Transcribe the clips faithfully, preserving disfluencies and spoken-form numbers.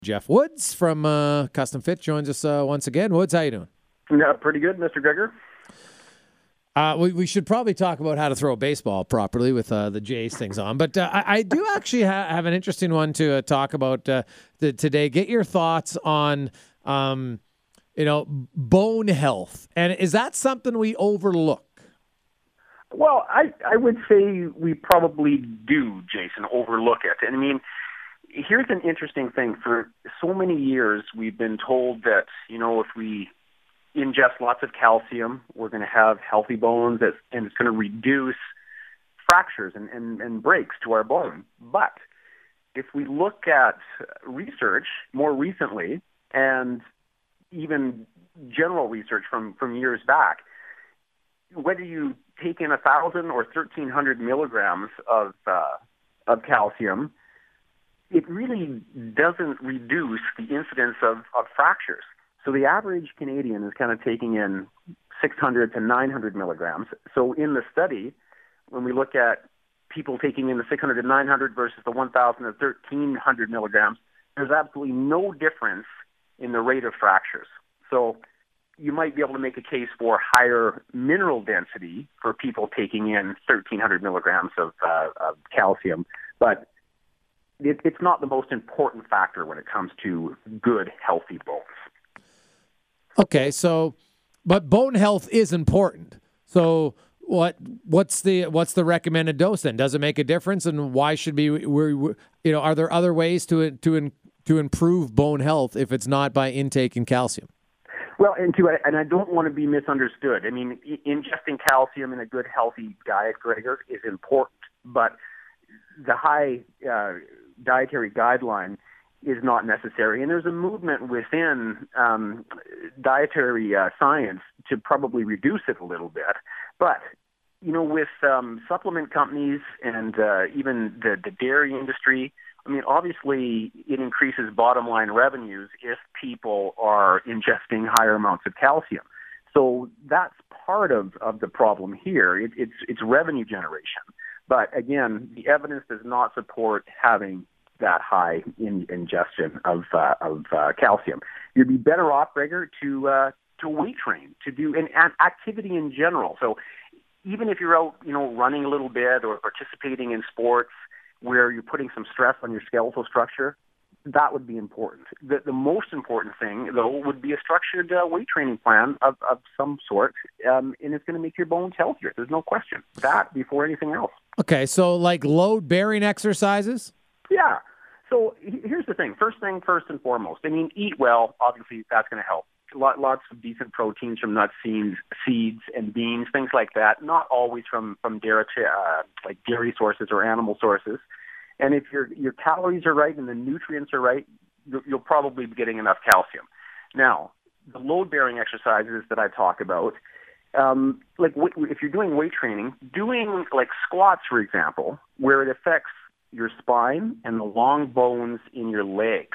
Jeff Woods from uh, Custom Fit joins us uh, once again. Woods, how you doing? Yeah, pretty good, Mister Gregor. Uh, we, we should probably talk about how to throw a baseball properly with uh, the Jays things on. But uh, I, I do actually ha- have an interesting one to uh, talk about uh, the, today. Get your thoughts on, um, you know, bone health. And is that something we overlook? Well, I, I would say we probably do, Jason, overlook it. And I mean, here's an interesting thing. For so many years, we've been told that, you know, if we ingest lots of calcium, we're going to have healthy bones, that, and it's going to reduce fractures and, and, and breaks to our bone. But if we look at research more recently, and even general research from, from years back, whether you take in one thousand or thirteen hundred milligrams of uh, of calcium, it really doesn't reduce the incidence of, of fractures. So the average Canadian is kind of taking in six hundred to nine hundred milligrams. So in the study, when we look at people taking in the six hundred to nine hundred versus the one thousand to thirteen hundred milligrams, there's absolutely no difference in the rate of fractures. So you might be able to make a case for higher mineral density for people taking in thirteen hundred milligrams of, uh, of calcium, but it, it's not the most important factor when it comes to good, healthy bones. Okay, so, but bone health is important. So, what what's the what's the recommended dose then? Does it make a difference, and why should be we, we you know are there other ways to to to improve bone health if it's not by intaking calcium? Well, and to and I don't want to be misunderstood. I mean, ingesting calcium in a good, healthy diet, Gregor, is important, but the high uh, dietary guideline is not necessary. And there's a movement within um, dietary uh, science to probably reduce it a little bit. But, you know, with um, supplement companies and uh, even the, the dairy industry, I mean, obviously it increases bottom line revenues if people are ingesting higher amounts of calcium. So that's part of, of the problem here. It, it's, it's revenue generation. But again, the evidence does not support having that high in ingestion of uh, of uh, calcium. You'd be better off, Gregor, to uh, to weight train, to do an, an activity in general. So even if you're out, you know, running a little bit or participating in sports where you're putting some stress on your skeletal structure, that would be important. The, the most important thing, though, would be a structured uh, weight training plan of, of some sort, um, and it's going to make your bones healthier. There's no question. That before anything else. Okay, so like load-bearing exercises? Yeah. So here's the thing. First thing, first and foremost, I mean, eat well. Obviously, that's going to help. Lots of decent proteins from nuts, seeds, seeds, and beans, things like that. Not always from from dairy, uh, like dairy sources or animal sources. And if your your calories are right and the nutrients are right, you'll probably be getting enough calcium. Now, the load-bearing exercises that I talk about, um, like if you're doing weight training, doing like squats, for example, where it affects your spine and the long bones in your legs,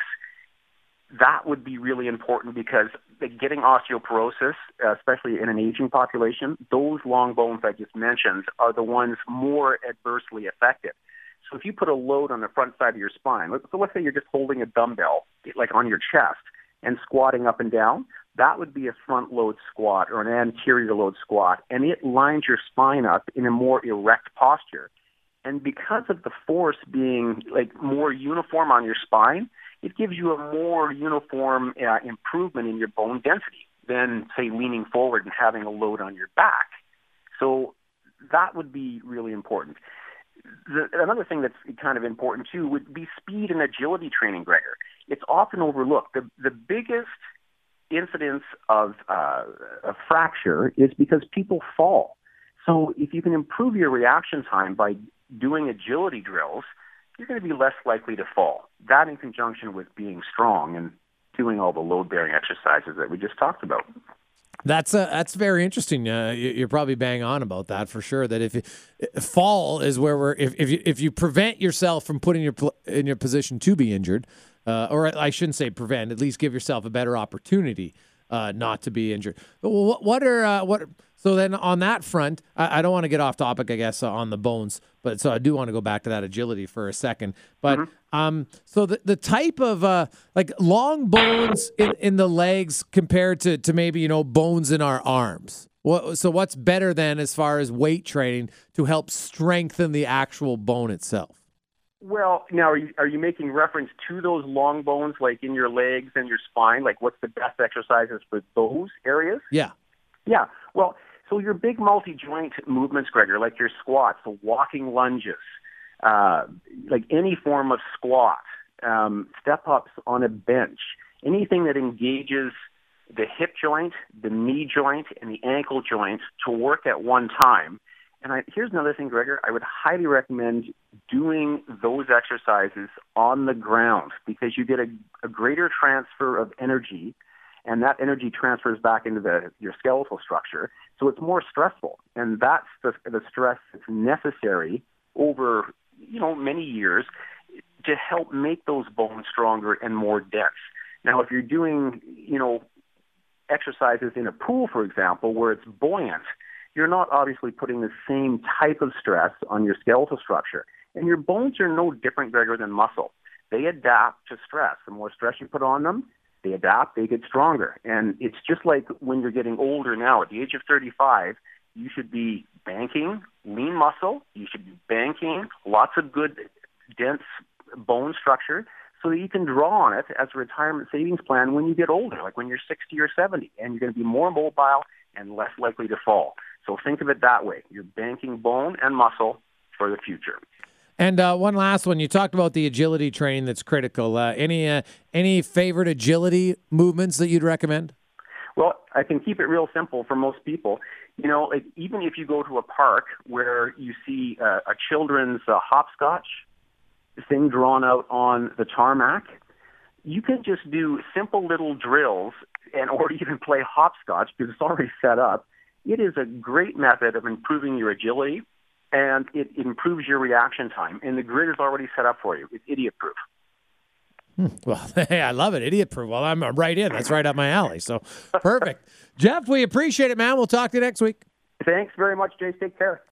that would be really important because getting osteoporosis, especially in an aging population, those long bones I just mentioned are the ones more adversely affected. So if you put a load on the front side of your spine, so let's say you're just holding a dumbbell like on your chest and squatting up and down, that would be a front load squat or an anterior load squat, and it lines your spine up in a more erect posture. And because of the force being like more uniform on your spine, it gives you a more uniform uh, improvement in your bone density than, say, leaning forward and having a load on your back. So that would be really important. The, another thing that's kind of important, too, would be speed and agility training, Gregor. It's often overlooked. The, the biggest incidence of uh, a fracture is because people fall. So if you can improve your reaction time by doing agility drills, you're going to be less likely to fall. That in conjunction with being strong and doing all the load-bearing exercises that we just talked about. That's uh, that's very interesting. Uh, you're probably bang on about that for sure. That if you, fall is where we're if if you, if you prevent yourself from putting your in your position to be injured, uh, or I shouldn't say prevent, at least give yourself a better opportunity uh, not to be injured. What, what are uh, what? So then on that front, I, I don't want to get off topic, I guess, uh, on the bones, but so I do want to go back to that agility for a second. But Mm-hmm. um, so the the type of uh, like long bones in, in the legs compared to to maybe you know bones in our arms. What, so what's better than as far as weight training to help strengthen the actual bone itself? Well, now are you, are you making reference to those long bones, like in your legs and your spine? Like, what's the best exercises for those areas? Yeah. Yeah. Well, so your big multi-joint movements, Gregor, like your squats, the walking lunges, uh, like any form of squat, um, step-ups on a bench, anything that engages the hip joint, the knee joint, and the ankle joint to work at one time. And I, here's another thing, Gregor. I would highly recommend doing those exercises on the ground because you get a, a greater transfer of energy, and that energy transfers back into the, your skeletal structure. So it's more stressful, and that's the, the stress that's necessary over you know many years to help make those bones stronger and more dense. Now, if you're doing you know exercises in a pool, for example, where it's buoyant, you're not obviously putting the same type of stress on your skeletal structure. And your bones are no different, Gregor, than muscle. They adapt to stress. The more stress you put on them, they adapt, they get stronger. And it's just like when you're getting older now. At the age of thirty-five, you should be banking lean muscle. You should be banking lots of good, dense bone structure so that you can draw on it as a retirement savings plan when you get older, like when you're sixty or seventy, and you're going to be more mobile and less likely to fall. So think of it that way. You're banking bone and muscle for the future. And uh, one last one. You talked about the agility training that's critical. Uh, any uh, any favorite agility movements that you'd recommend? Well, I can keep it real simple for most people. You know, like even if you go to a park where you see uh, a children's uh, hopscotch thing drawn out on the tarmac, you can just do simple little drills and or even play hopscotch because it's already set up. It is a great method of improving your agility, and it improves your reaction time. And the grid is already set up for you. It's idiot-proof. Hmm. Well, hey, I love it. Idiot-proof. Well, I'm right in. That's right up my alley. So perfect. Jeff, we appreciate it, man. We'll talk to you next week. Thanks very much, Jace. Take care.